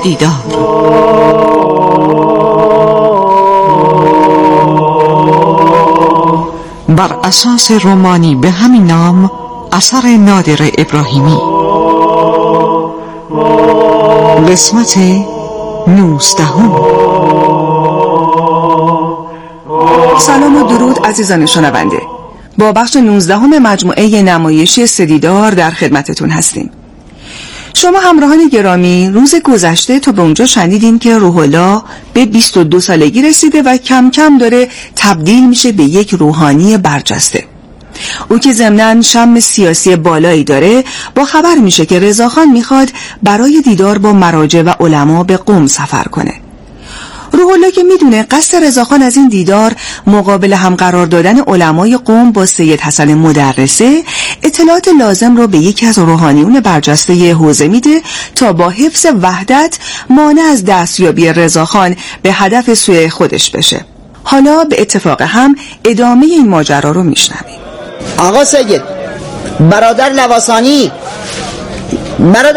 دیدار. بر اساس رمانی به همین نام، اثر نادر ابراهیمی. قسمت 19. سلام و درود عزیزان شنونده. با بخش 19 مجموعه نمایشی سه دیدار در خدمتتون هستیم. شما همراهان گرامی، روز گذشته تا به اونجا شنیدین که روح الله به 22 سالگی رسیده و کم کم داره تبدیل میشه به یک روحانی برجسته. او که ضمناً شم سیاسی بالایی داره، با خبر میشه که رضاخان میخواد برای دیدار با مراجع و علما به قم سفر کنه. روح الله که میدونه قصد رضاخان از این دیدار مقابل هم قرار دادن علمای قم با سید حسن مدرسه، اطلاعات لازم رو به یکی از روحانیون برجسته حوزه میده تا با حفظ وحدت مانع از دستیابی رضاخان به هدف سوی خودش بشه. حالا به اتفاق هم ادامه این ماجرا رو میشنویم. آقا سید، برادر لواسانی، برادر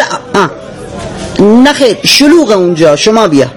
نخیر، شلوغ اونجا، شما بیا.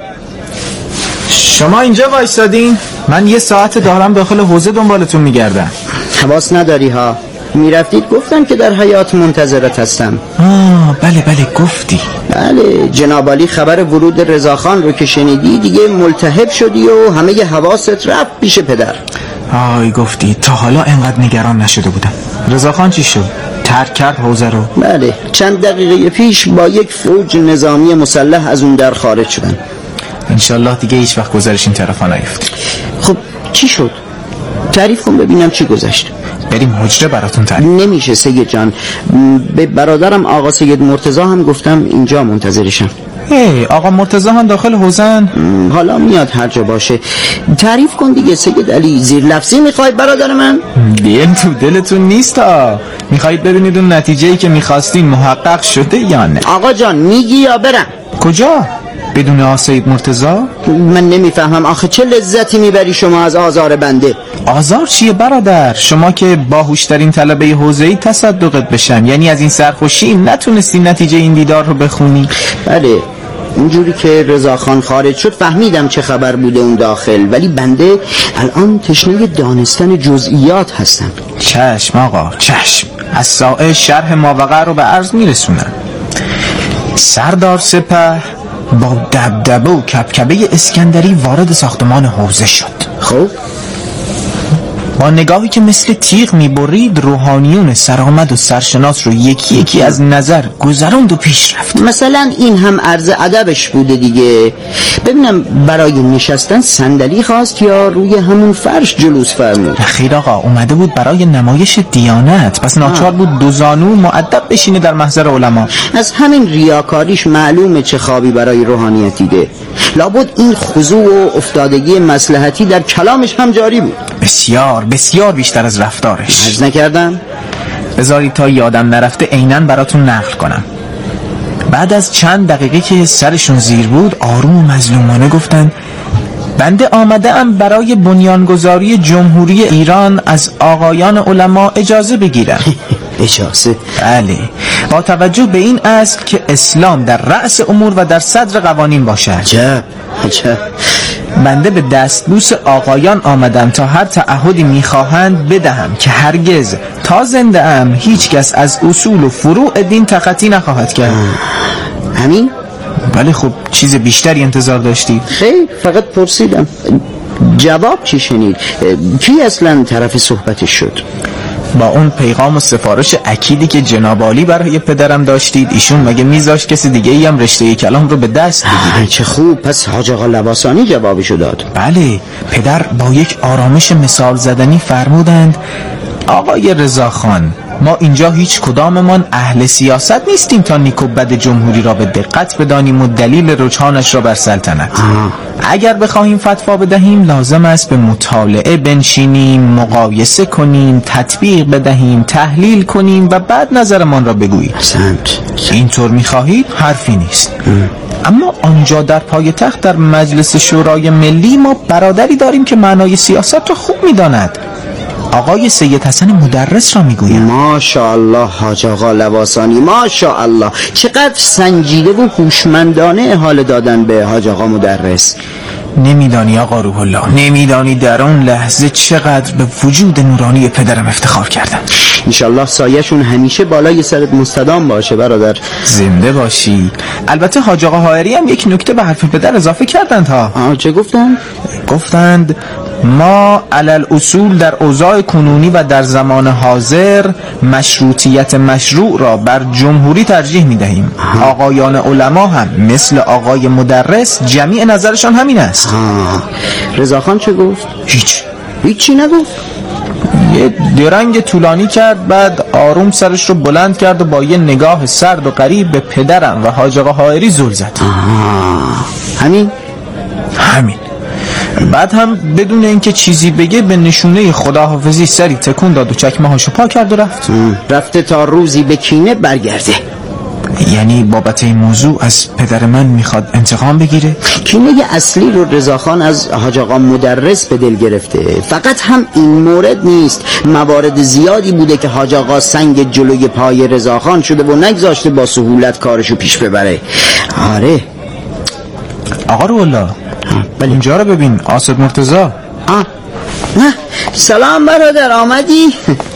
شما اینجا وایسادین؟ من یه ساعت دارم داخل حوزه دنبالتون میگردم. حواس نداری ها؟ میرفتید گفتم که در حیات منتظرت هستم. بله گفتی. بله، جناب عالی خبر ورود رضاخان رو که شنیدی دیگه ملتهب شدی و همه ی حواست رفت پیش پدر. گفتی. تا حالا انقدر نگران نشده بودم. رضاخان چی شد؟ ترک کرد حوزه رو؟ بله، چند دقیقه پیش با یک فوج نظامی مسلح از اون در خارج شدن. انشالله دیگه هیچ وقت گذرش این طرفا نیفت. خب چی شد؟ تعریف کن ببینم چی گذشت. بریم حجره براتون تعریف. نمیشه سید جان، به برادرم آقا سید مرتضی هم گفتم اینجا منتظرشم. آقا مرتضی هم داخل حوزن؟ حالا میاد هر جا باشه. تعریف کن دیگه سید علی. زیر لفظی میخواید برادر من؟ دیگه تو دلتون نیست ها؟ میخواید ببینید اون نتیجه‌ای که میخواستین محقق شده یا نه؟ آقا جان میگی یا برم؟ کجا؟ بدون آسید مرتضی؟ من نمیفهمم آخه چه لذتی میبری شما از آزار بنده؟ آزار چیه برادر؟ شما که باهوشترین طلبه حوزه‌ای تصدقت بشم، یعنی از این سرخوشی نتونستی نتیجه این دیدار رو بخونی؟ بله، اونجوری که رضاخان خارج شد فهمیدم چه خبر بوده اون داخل، ولی بنده الان تشنه دانستن جزئیات هستم. چشم آقا، چشم. از سائه شرح ماوقع رو به عرض میرسونم. سردار سپه با دبدبه و کبکبه اسکندری وارد ساختمان حوزه شد. خب با نگاهی که مثل تیغ میبرید، روحانیون سرآمد و سرشناس رو یکی یکی از نظر گذراند و پیش رفت. مثلا این هم عرض ادبش بوده دیگه. ببینم برای نشستن صندلی خواست یا روی همون فرش جلوس فرمود؟ خیر آقا، اومده بود برای نمایش دیانت، پس ناچار بود دو زانو مؤدب بشینه در محضر علما. از همین ریاکاریش معلومه چه خوابی برای روحانیت دیده. لابد این خضوع و افتادگی مصلحتی در کلامش هم جاری بود. بسیار بیشتر از رفتارش. عرض نکردم؟ بذارید تا یادم نرفته عیناً براتون نقل کنم. بعد از چند دقیقه که سرشون زیر بود، آروم و مظلومانه گفتن: بنده آمده‌ام برای بنیانگذاری جمهوری ایران از آقایان علما اجازه بگیرم. اجازه؟ بله، با توجه به این اصل که اسلام در رأس امور و در صدر قوانین باشد. عجب. بنده به دستبوس آقایان آمدم تا هر تعهدی میخواهند بدهم که هرگز تا زنده ام هیچ کس از اصول و فروع دین تخطی نخواهد کرد. همین؟ بله. خب چیز بیشتری انتظار داشتید؟ خیر، فقط پرسیدم. جواب چی شنید؟ کی اصلا طرف صحبتش شد؟ با اون پیغام و سفارش اکیدی که جناب عالی برای پدرم داشتید، ایشون مگه میذاشت کسی دیگه ای هم رشته کلام رو به دست بگیره؟ چه خوب، پس حاج آقا لواسانی جوابشو داد. بله، پدر با یک آرامش مثال زدنی فرمودند: آقای رضاخان، ما اینجا هیچ کداممان اهل سیاست نیستیم تا نیک و بد جمهوری را به دقت بدانیم و دلیل رجحانش را بر سلطنت. اگر بخواهیم فتوا بدهیم لازم است به مطالعه بنشینیم، مقایسه کنیم، تطبیق بدهیم، تحلیل کنیم و بعد نظرمان را بگوییم. اینطور میخواهید حرفی نیست. اما آنجا در پایتخت در مجلس شورای ملی ما برادری داریم که معنای سیاست را خوب میداند. آقای سید حسن مدرس را میگویم. ماشاءالله حاج آقا لواسانی، ماشاءالله، چقدر سنجیده و هوشمندانه احاله دادن به حاج آقا مدرس. نمیدانی آقا روح الله، نمیدانی در اون لحظه چقدر به وجود نورانی پدرم افتخار کردم. انشالله سایه‌شون همیشه بالای سرت مستدام باشه برادر. زنده باشی. البته حاج آقا حائری هم یک نکته به حرف پدر اضافه کردند ها. چه گفتن؟ گفتند ما علل اصول در اوضاع کنونی و در زمان حاضر مشروطیت مشروع را بر جمهوری ترجیح می دهیم. آقایان علما هم مثل آقای مدرس جمیع نظرشان همین است. رضاخان چه گفت؟ هیچی نگفت. یه درنگ طولانی کرد، بعد آروم سرش رو بلند کرد و با یه نگاه سرد و غریب به پدرم و حاج آقا حائری زل زد. همین. بعد هم بدون اینکه چیزی بگه به نشونه خداحافظی سری تکون داد و چکمه هاشو پا کرد و رفت. رفته تا روزی به کینه برگرده. یعنی بابت این موضوع از پدر من میخواد انتقام بگیره؟ کینه اصلی رو رضاخان از حاج آقا مدرس به دل گرفته. فقط هم این مورد نیست، موارد زیادی بوده که حاج آقا سنگ جلوی پای رضاخان شده و نگذاشته با سهولت کارشو پیش ببره. آره آقا رو الله، اینجا رو ببین. آصد مرتضی. نه سلام برادر، آمدی؟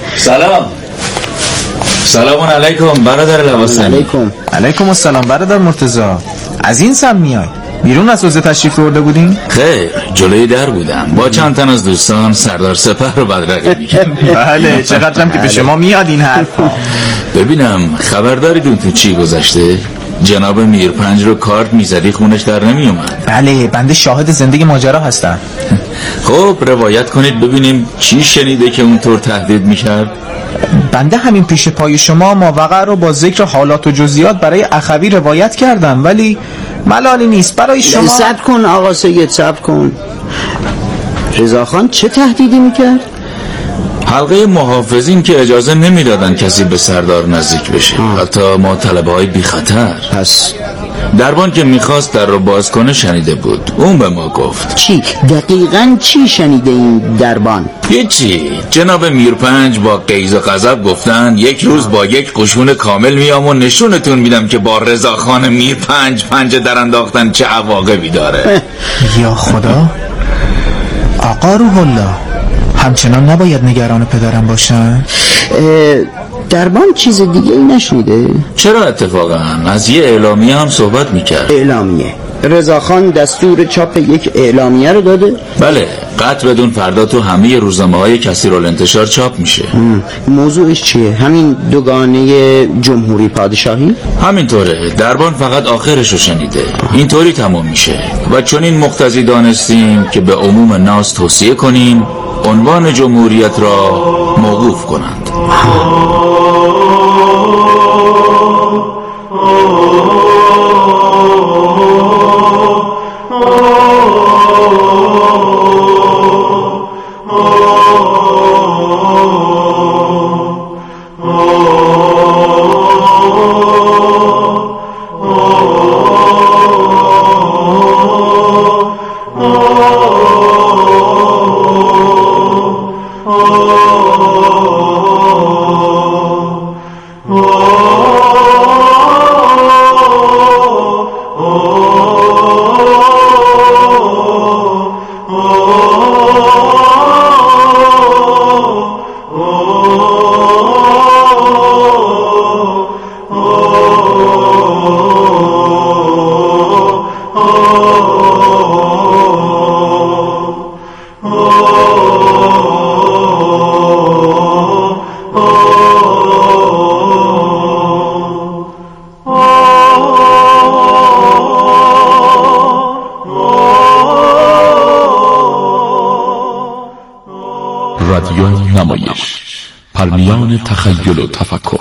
سلام علیکم برادر لواسانی. علیکم السلام برادر مرتضی. از این سم میای؟ بیرون از حوزه تشریف برده بودین؟ خیر، جلوی در بودم با چند تن از دوستان سردار سپه رو بدرقه می‌کردم. بله، چقدرم که به شما میاد این حرفا. ببینم خبر دارید اون تو چی گذشته؟ جناب میرپنج رو کارت میزدی خونش در نمی اومد. بله، بنده شاهد زندگی ماجرا هستم. خب روایت کنید ببینیم چی شنیده که اونطور تهدید میکرد؟ بنده همین پیش پای شما ماوقع رو با ذکر حالات و جزئیات برای اخوی روایت کردم، ولی ملالی نیست برای شما. صبر کن آقا سید، صبر کن. رضاخان چه تهدیدی میکرد؟ حلقه محافظین که اجازه نمیدادن کسی به سردار نزدیک بشه، حتی ما طلبه های بی خطر. پس دربان که میخواست در رو باز کنه شنیده بود، اون به ما گفت. چی؟ دقیقاً چی شنیده این دربان؟ هیچی. جناب میرپنج با غیظ و غضب گفتن یک روز با یک قشون کامل میام و نشونتون میدم که با رضاخان میرپنج پنجه در انداختن چه عواقبی داره. یا خدا. آقا روح الله، همچنان نباید نگران پدرم باشن؟ دربان چیز دیگه ای نشنیده؟ چرا اتفاقا از یه اعلامیه هم صحبت میکرد. اعلامیه؟ رضاخان دستور چاپ یک اعلامیه رو داده؟ بله، قطع بدون فردا تو همه روزنامه‌های کثیرالانتشار چاپ میشه. موضوعش چیه؟ همین دوگانه جمهوری پادشاهی؟ همینطوره. دربان فقط آخرش رو شنیده. اینطوری تمام میشه و چون این مقتضی دانستیم که به عموم ناس توصیه کنیم عنوان جمهوریت را موقوف کنند. رادیو نمایش، پرمیان تخیل و تفکر.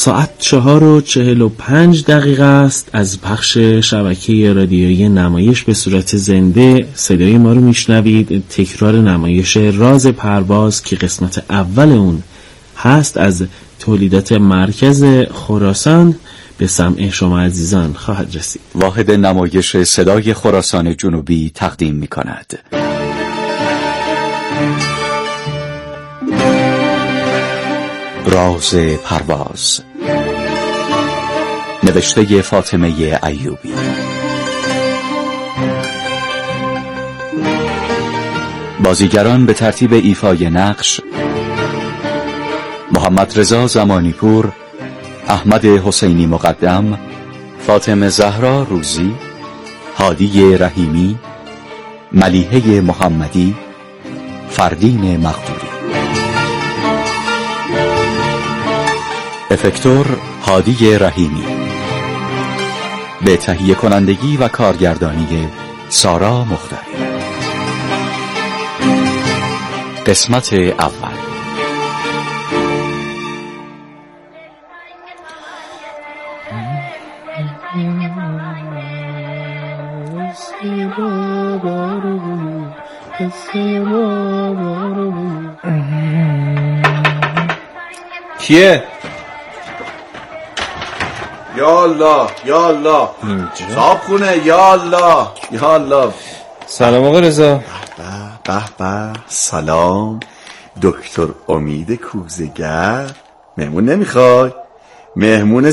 ساعت 4:45 است. از پخش شبکه رادیویی نمایش به صورت زنده صدای ما رو میشنوید. تکرار نمایش راز پرواز که قسمت اول اون هست از تولیدات مرکز خراسان به سمع شما عزیزان خواهد رسید. واحد نمایش صدای خراسان جنوبی تقدیم می کند. راز پرواز، نوشته فاطمه ایوبی، بازیگران به ترتیب ایفای نقش: محمد رضا زمانیپور، احمد حسینی مقدم، فاطمه زهرا روزی، هادی رحیمی، ملیحه محمدی، فردین مقدوری. افکتور هادی رحیمی، به تهیه کنندگی و کارگردانی سارا مختاری. قسمت اول. کیه؟ یا الله یا الله، صاحب خونه. یا الله یا الله. سلام آقا رضا. به به. سلام دکتر امید کوزه‌گر. مهمون نمیخوای؟ مهمون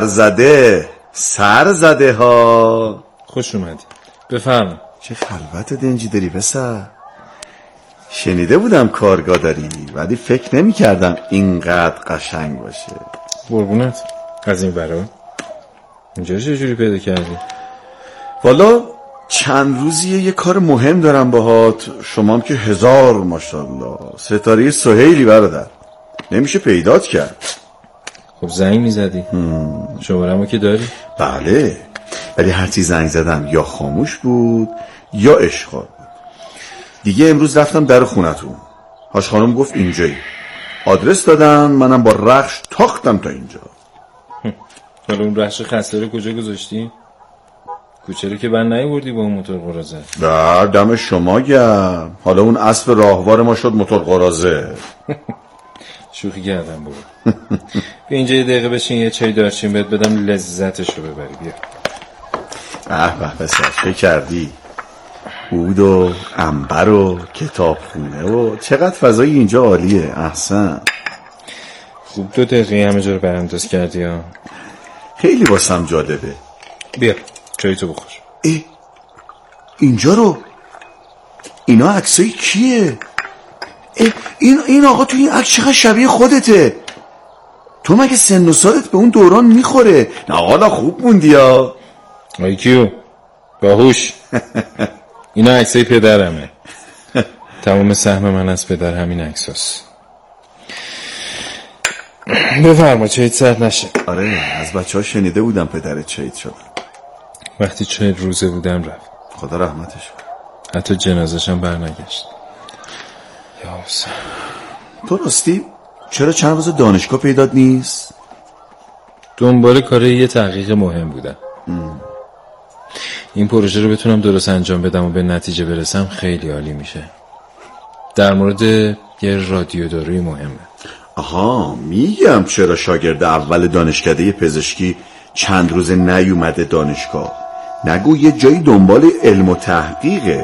سرزده ها. خوش اومدی، بفرما. چه خلوت دنجی داری پسر. شنیده بودم کارگاه داری، ولی فکر نمی کردم اینقدر قشنگ باشه. قربونت. از این برا اینجا چجوری پیدا کردی؟ والا چند روزیه یه کار مهم دارم باهات. شما هم که 1000 ماشاءالله. ستاره سهیلی برادر، نمیشه پیدات کرد. خب زنگ میزدی؟ شماره‌مو که داری؟ بله، ولی هرچی زنگ زدم یا خاموش بود یا اشغال بود. دیگه امروز رفتم در خونتون. هاش خانم گفت اینجایی. آدرس دادن، منم با رخش تاختم تا اینجا. حالا اون رخش خسته رو کجا گذاشتی؟ کوچه رو که بند نیاوردی با اون موتور قرازه؟ در دم شما گرم. حالا اون اسب راهوار ما شد موتور قرازه. شوخی کردم برو. بیا اینجا یه دقیقه بشین، یه چای دارچین بهت بدم لذتش رو ببری. بیا. به پسر چه کردی؟ عود و عنبر و کتابخونه و چقدر فضای اینجا عالیه. احسن. خوب 2 دقیقه همه جا رو برانداز کردی ها. خیلی واسم جالبه. بیا چای تو بخور. اینجا رو، اینا عکسای کیه؟ این آقا تو این عکس چقدر شبیه خودته. تو مگه سن و سالت به اون دوران میخوره؟ نه حالا خوب موندی ها. آی کیو باهوش. اینا عکسای پدرمه. تمام سهم من از پدر همین عکساست. بفرما چایت سرد نشه. آره از بچه‌ها شنیده بودم پدرت شهید شد. وقتی 40 روزه بودم رفت. خدا رحمتش کنه. حتی جنازه‌شم برنگشت. یا حسین. تو راستی چرا چند روز دانشگاه پیدات نیست؟ دنبال کار یه تحقیق مهم بودم. این پروژه رو بتونم درست انجام بدم و به نتیجه برسم خیلی عالی میشه. در مورد یه رادیو داروی مهمه. آها میگم چرا شاگرد اول دانشکده پزشکی چند روز نیومده دانشگاه. نگو یه جایی دنبال علم و تحقیقه.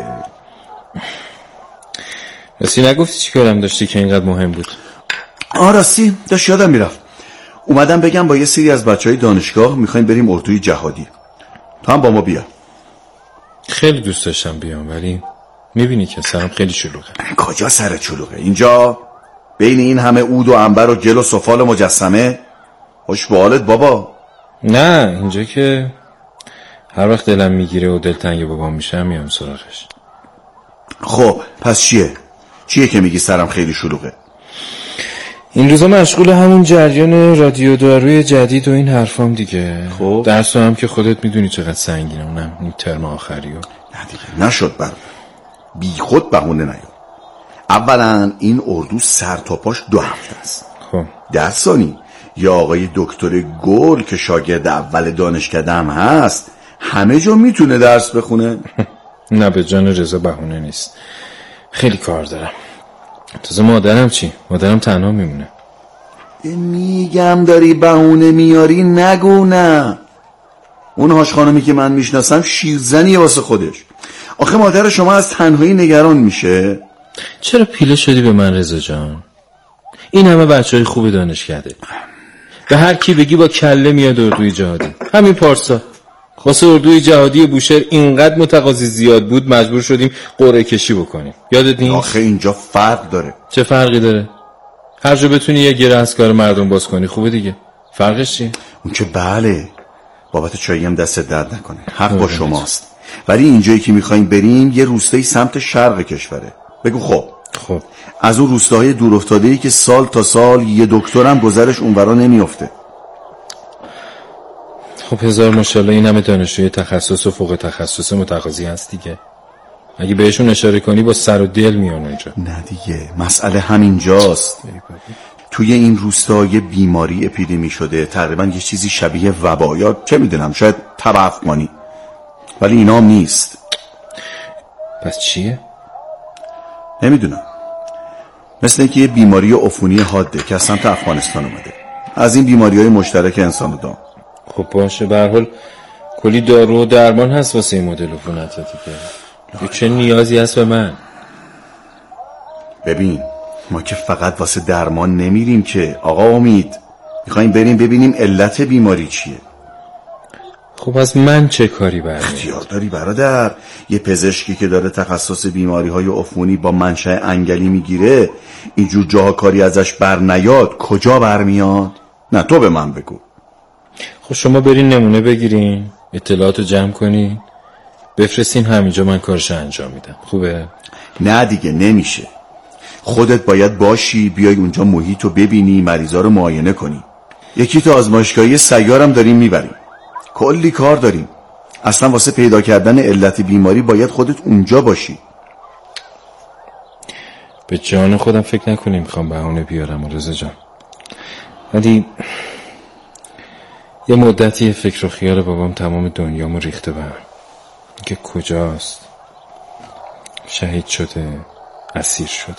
راستی نگفتی چی کارم داشتی که اینقدر مهم بود؟ راستی داشت یادم میرفت. اومدم بگم با یه سری از بچهای دانشگاه میخوایم بریم اردوی جهادی. تو هم با ما بیا. خیلی دوست داشتم بیام، ولی میبینی که سرم خیلی شلوغه. کجا سرت شلوغه؟ اینجا بین این همه عود و عنبر و گل و سفال مجسمه. خوش به حالت بابا. نه اینجا که هر وقت دلم میگیره و دلتنگ بابام میشم میام سراغش. خب پس چیه که میگی سرم خیلی شلوغه؟ این روزا مشغول همون جریان رادیو داروی جدید و این حرفام دیگه. خب درس هم که خودت میدونی چقدر سنگینه، اونم این ترم آخری. نه دیگه نشد برادر، بی خود بهونه نیار. اولا این اردو سر تا پاش 2 هفته است. خب در ثانی یا آقای دکتر گل که شاگرد اول دانشکده هم هست همه جا میتونه درس بخونه؟ نه به جان رضا بهونه نیست، خیلی کار دارم. تازه مادرم چی؟ مادرم تنها میمونه. میگم داری بهونه میاری نگو. نه اون هاش خانمی که من میشناسم شیرزنیه واسه خودش. آخه مادر شما از تنهایی نگران میشه؟ چرا پیله شدی به من رضا جان؟ این همه بچهای خوب دانشکده، به هر کی بگی با کله میاد اردوی جهادی. همین پارسا واسه اردوی جهادی بوشهر اینقدر متقاضی زیاد بود مجبور شدیم قرعه کشی بکنیم. یادت نیست؟ آخه اینجا فرق داره. چه فرقی داره؟ هر جا بتونی یه گره از کار مردم باز کنی خوبه دیگه. فرقش چیه؟ اون که بله، بابت چایی هم دست درد نکنه، حق با شماست. ولی اینجایی که میخوایم بریم یه روستایی سمت شرق کشوره. بگو خب از اون روستاهای دور افتاده‌ای که سال تا سال یه دکترم گذرش اونورا نمیافته. خب هزار ماشاءالله این همه دانشجوی تخصص و فوق تخصص متقاضی هست دیگه. اگه بهشون اشاره کنی با سر و دل میان اونجا. نه دیگه مسئله همینجاست. توی این روستا یه بیماری اپیدمی شده، تقریبا یه چیزی شبیه وبا یا چه میدونم شاید تب افغانی، ولی اینا هم نیست. پس چیه؟ نمیدونم. مثل اینکه یه بیماری عفونی حاده که از سمت افغانستان اومده، از این بیماری‌های مشترک انسان و دام. خب باشه، به هر حال کلی دارو و درمان هست واسه این مدل عفونت دیگه. چه نیازی هست به من؟ ببین ما که فقط واسه درمان نمیریم که آقا امید، میخوایم بریم ببینیم علت بیماری چیه. خب از من چه کاری برمیاد؟ اختیار داری برادر. یه پزشکی که داره تخصص بیماری‌های عفونی با منشأ انگلی میگیره، اینجور جاها کاری ازش بر نیاد کجا برمیاد؟ نه تو به من بگو. خب شما برین نمونه بگیرین، اطلاعاتو جمع کنین، بفرستین همینجا، من کارشو انجام میدم. خوبه؟ نه دیگه نمیشه. خودت باید باشی، بیای اونجا محیطو ببینی، مریضا رو معاینه کنی. یکی تو آزمایشگاهی سیارم داریم میبریم. کلی کار داریم. اصلا واسه پیدا کردن علت بیماری باید خودت اونجا باشی. به جان خودم فکر نکنیم میخوام بهونه بیارم رضا جان، ولی یه مدتی فکر و خیال بابام تمام دنیامو ریخته بهم که کجاست، شهید شده، اسیر شده.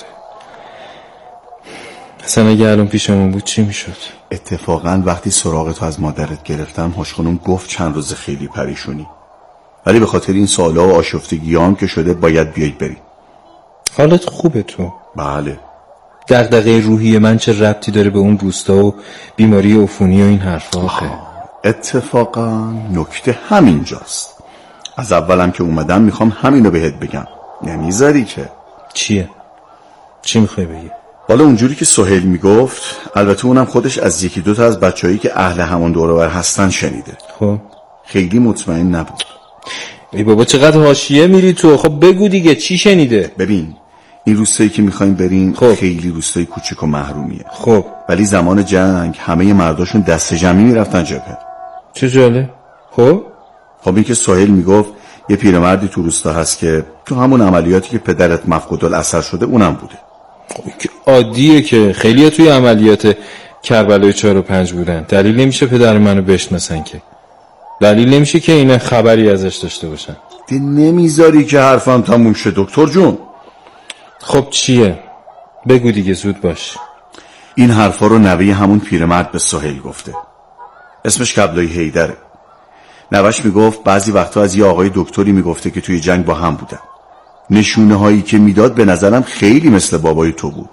اصلا اگه الان پیشمون بود چی میشد؟ اتفاقا وقتی سراغتو از مادرت گرفتم هاش خانم گفت چند روز خیلی پریشونی، ولی به خاطر این سالا و آشفتگیام که شده باید بیایید بریم. حالت خوبه تو؟ بله. دغدغه روحی من چه ربطی داره به اون روستا و بیماری عفونی و این حرفا آخه؟ اتفاقا نکته همینجاست. از اولم که اومدم میخوام همینو بهت بگم، نمیذاری که. چیه؟ چی میخوای بگی؟ حالا اونجوری که سهیل میگفت، البته اونم خودش از یکی دوتا از بچه‌هایی که اهل همون دور و بر هستن شنیده. خب خیلی مطمئن نبود. ای بابا چقدر حاشیه میری تو، خب بگو دیگه چی شنیده؟ ببین این روستایی که میخوایم بریم خیلی روستای کوچیک و محرومیه. خب ولی زمان جنگ همه مرداشون دست جمعی میرفتن جبهه. چه جاله؟ خب این که سهیل میگفت یه پیرمردی تو روستا هست که تو همون عملیاتی که پدرت مفقود الاثر شده اونم بوده. که عادیه که خیلی‌ها توی عملیات کربلای 4 و 5 بودن. دلیل نمیشه پدر منو بشناسن، که دلیل نمیشه که اینا خبری ازش داشته باشن. نمیذاری که حرفم تموم شه دکتر جون. خب چیه؟ بگو دیگه، زود باش. این حرفا رو نوه همون پیرمرد به سهیل گفته. اسمش کبلای حیدره. نوش میگفت بعضی وقتا از یه آقای دکتری میگفته که توی جنگ با هم بودن. نشونه هایی که میداد به نظرم خیلی مثل بابای تو بود.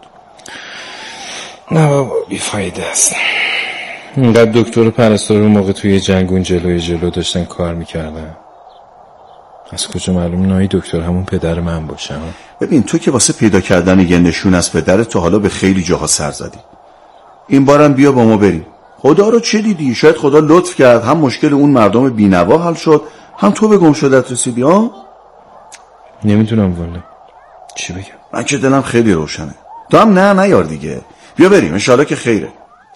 نه بابا بیفایده است. اینقدر دکتر پرستار اون موقع توی جنگون جلو داشتن کار میکردن. از کجا معلوم نایی دکتر همون پدر من باشه؟ ببین تو که واسه پیدا کردن یه نشون از پدرت تو حالا به خیلی جاها سر زدی. این بارم بیا با ما بریم. خدا رو چه دیدی؟ شاید خدا لطف کرد هم مشکل اون مردم بی‌نوا حل شد، هم تو به گم شدت رسیدی. ها نمیدونم والا چی بگم. من که دلم خیلی روشنه. تو هم نه یار دیگه. بیا بریم انشالله که خیره.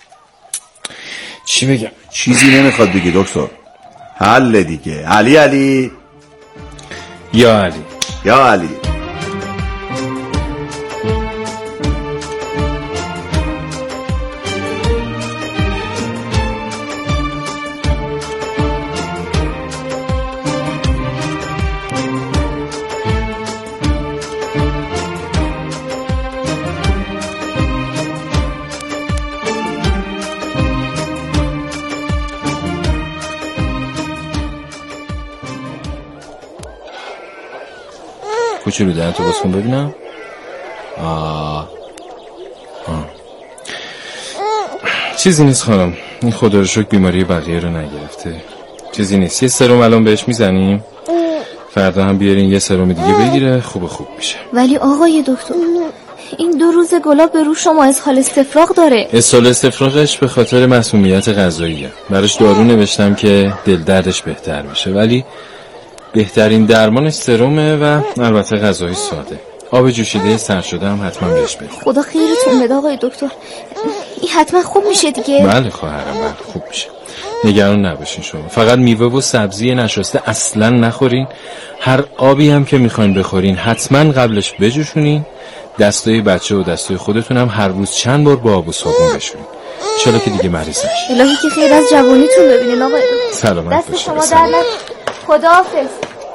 چی بگم؟ چیزی نمیخواد بگی دکتر. حل دیگه. علی یا علی یا علی. کوچولو دهن تو باز کن ببینم. چیزی نیست خانم، این خدا رو شکر بیماری بقیه رو نگرفته. چیزی نیست، یه سرم الان بهش میزنیم، فردا هم بیارین یه سرم دیگه بگیره، خوب میشه. ولی آقای دکتر این 2 روز گلاب به رو شما اسهال استفراغ داره. اسهال استفراغش به خاطر مسمومیت غذاییه. براش دارو نوشتم که دل دردش بهتر بشه، ولی بهترین درمانش سرمه و البته غذای ساده. آب جوشیده سرد شده هم حتما بهش بدید. خدا خیرتون بده آقای دکتر، این حتما خوب میشه دیگه. بله خواهرم، بله خوب میشه، نگران نباشین شما. فقط میوه و سبزی نشسته اصلا نخورین. هر آبی هم که میخواین بخورین حتما قبلش بجوشونین. دستای بچه و دستای خودتون هم هر روز چند بار با آب و صابون بشورین. انشالله که دیگه مریض نشین. الهی که خیر از جوانیتون ببینین آقای دکتر. سلامت باشین. دست شما در نکنه. خداحافظ.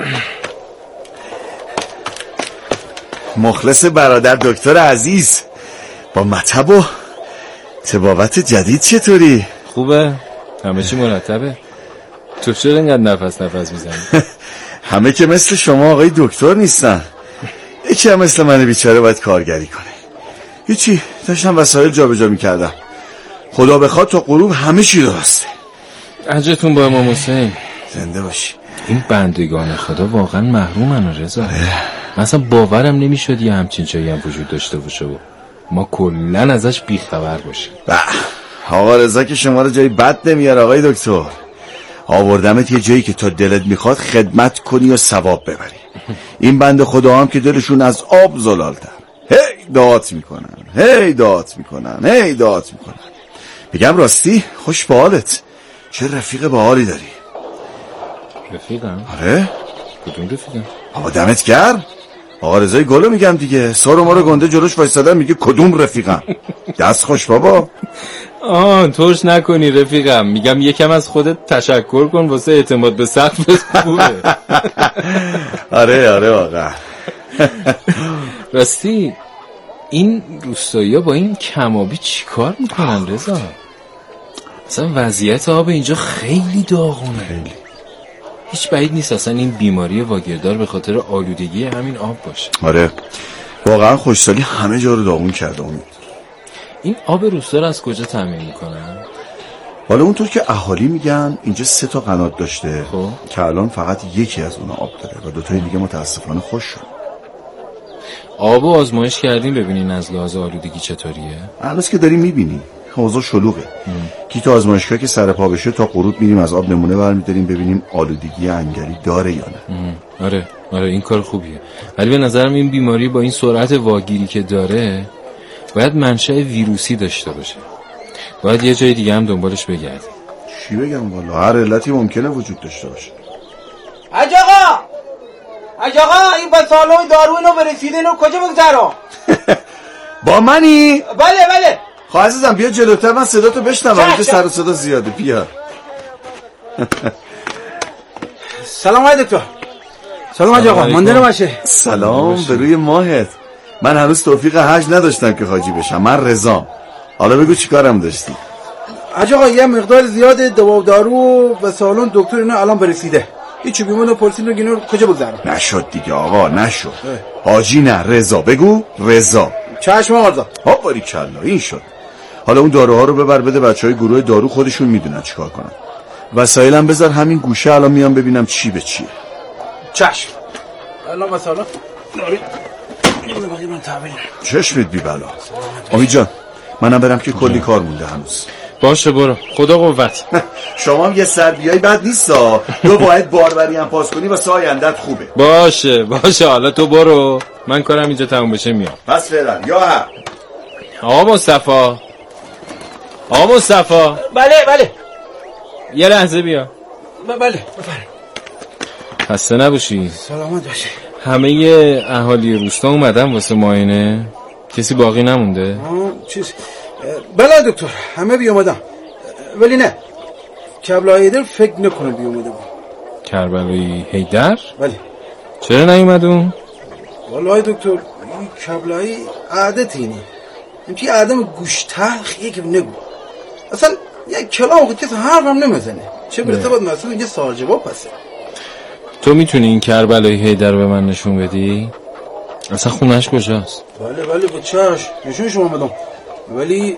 مخلص برادر دکتر عزیز، با مطب و طبابت جدید چطوری؟ خوبه؟ همه چی مرتبه؟ تو چرا اینقدر نفس میزنی؟ همه که مثل شما آقای دکتر نیستن. یکی هم مثل من بیچاره باید کارگری کنه. هیچی، داشتم وسایل جابجا میکردم. خدا بخواد تا غروب همه چی درسته. اجرتون با امام حسین. زنده باشی. این بندگان خدا واقعا محرومن رضا. مثلا باورم نمیشد یه همچین چایی هم وجود داشته باشه و ما کلن ازش بیخبر باشیم. آقا رضا که شما رو جایی بد نمیاره آقای دکتر. آوردمت یه جایی که تا دلت میخواد خدمت کنی و ثواب ببری. این بنده خدا هم که دلشون از آب زلالتر هی دعات میکنن. بگم راستی خوش به حالت. چه رفیق باحالی داری. رفیقم؟ آره؟ کدوم رفیقم؟ دمت گرم. آقا رضای گلو میگم دیگه. سر ما رو گنده جلوش وایسادن میگه کدوم رفیقم. دست خوش بابا. ترش نکنی رفیقم. میگم یکم از خودت تشکر کن واسه اعتماد به سقفت خوبه. آره واقعا. راستی این روستایی‌ها با این کمابی چی کار میکنن رضا؟ اصلا وضعیت آب اینجا خیلی داغونه. هیچ بعید نیست اصلا این بیماری واگیردار به خاطر آلودگی همین آب باشه. آره واقعا خوشسالی همه جا رو داغون کرده. این آب روستا رو از کجا تامین میکنن؟ حالا اونطور که اهالی میگن اینجا 3 تا قنات داشته که الان فقط یکی از اونا آب داره و 2 تای دیگه متاسفانه خوش شد. آب رو آزمایش کردیم ببینین از لحاظ آلودگی چطوریه؟ هنوز که داریم میبینی اوضاع شلوغه. کیت آزمایشگاه که سر پا بشه تا غروب میریم از آب نمونه برمی‌داریم ببینیم آلودگی انگلی داره یا نه. آره این کار خوبیه. ولی به نظرم این بیماری با این سرعت واگیری که داره باید منشأ ویروسی داشته باشه. باید یه جای دیگه هم دنبالش بگردیم. چی بگم والا هر علتی ممکنه وجود داشته باشه. حاج آقا این با سالن دارو اینو برسیده اینو کجا بگذارم؟ با منی؟ بله. خواه عزیزم بیا جلوتر من صدا تو بشنوم. اینجا سر و صدا زیاده. بیا. سلام آقای دکتر. سلام حاج آقا مانده نباشه. سلام به روی ماهت. من هنوز توفیق حج نداشتم که حاجی بشم. من رضام. حالا بگو چی کارم داشتی؟ حاج آقا یه مقدار زیاد دوا و دارو و سالن دکتر اینا الان برسیده. هیچ بیمون پرسید رو گینو کجا بگذارم؟ نشد دیگه آقا نشد. حاجی نه رضا بگو. رضا. چشم آقا. باریکلا این شد. حالا اون داروها رو ببر بده بچهای گروه دارو خودشون میدونن چیکار کنن. وسایلم بذار همین گوشه الان میام ببینم چی به چیه. چشم. الان مثلا چشمت بی بلا. امید جان منم برم که کلی کار مونده هنوز. باشه برو خدا قوت. شما هم یه سر بیایی بد نیستا. تو باید باربری هم پاس کنی واسه آیندت خوبه. باشه حالا تو برو من کارم اینجا تموم بشه میام. پس فعلا یا هم آقا مصطفی. بله یه لحظه بیا. بله بفرمایید. خسته نباشی. سلامت باشه. همه اهالی روستا اومدن واسه معاینه؟ کسی باقی نمونده؟ بله دکتر همه بیامدن. ولی نه کربلایی حیدر فکر نکنم بیامده بود. کربلایی حیدر؟ بله. چرا نیومد اون؟ والله دکتر این کربلایی عادت اینه. اینکه آدم گوش تلخ یک نگو. اصلا یک کلام وقتی کسی حرفم نمیزنه. چه برسه باید مسئول اینجا سوال جواب پسه. تو میتونی این کربلایی حیدر رو به من نشون بدی؟ اصلا خونهش کجاست؟ بله با چشم نشون شما بدم، ولی